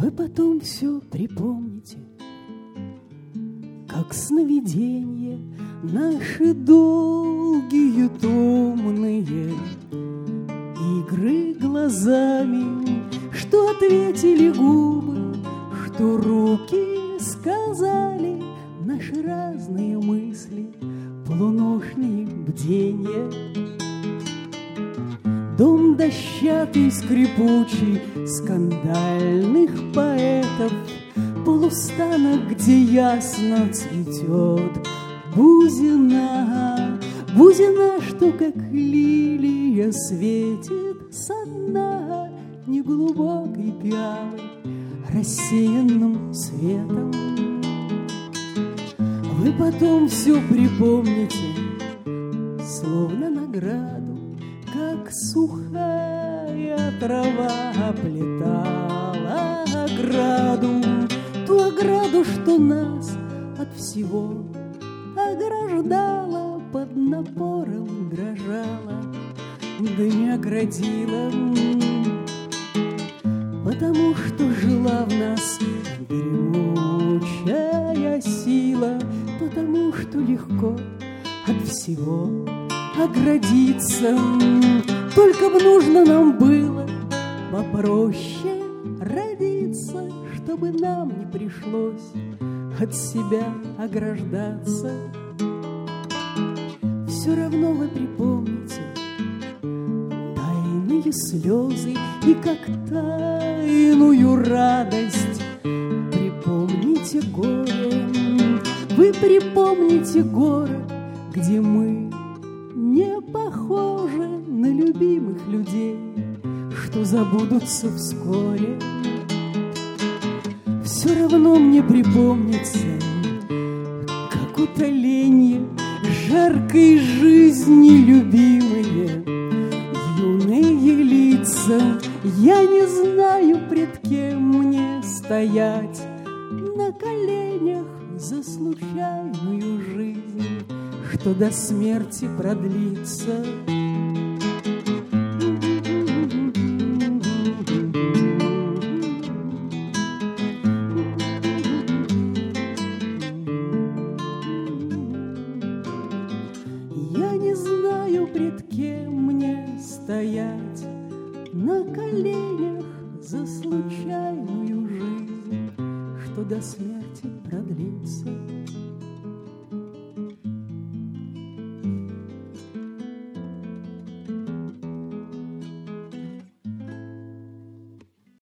Вы потом все припомните, как сновиденье наши долгие томные игры глазами, что ответили губы, что руки сказали наши разные мысли, полуношные бдения. Дом дощатый, скрипучий, скандальных поэтов, полустанок, где ясно цветет бузина, бузина, что как лилия светит со дна неглубокой пиалой, рассеянным светом. Вы потом все припомните, словно награду, как сухая трава оплетала ограду, ту ограду, что нас от всего ограждала, под напором дрожала, да не оградила, потому что жила в нас гремучая сила, потому что легко от всего оградиться. Только б нужно нам было попроще родиться, чтобы нам не пришлось от себя ограждаться. Все равно вы припомните тайные слезы и как тайную радость. Припомните горе, вы припомните город, где мы не похожи на любимых людей, что забудутся вскоре. Все равно мне припомнится, как утоленье жаркой жизни любимые, юные лица. Я не знаю, пред кем мне стоять на коленях за случайную жизнь, что до смерти продлится. Я не знаю, пред кем мне стоять на коленях за случайную жизнь, что до смерти продлится.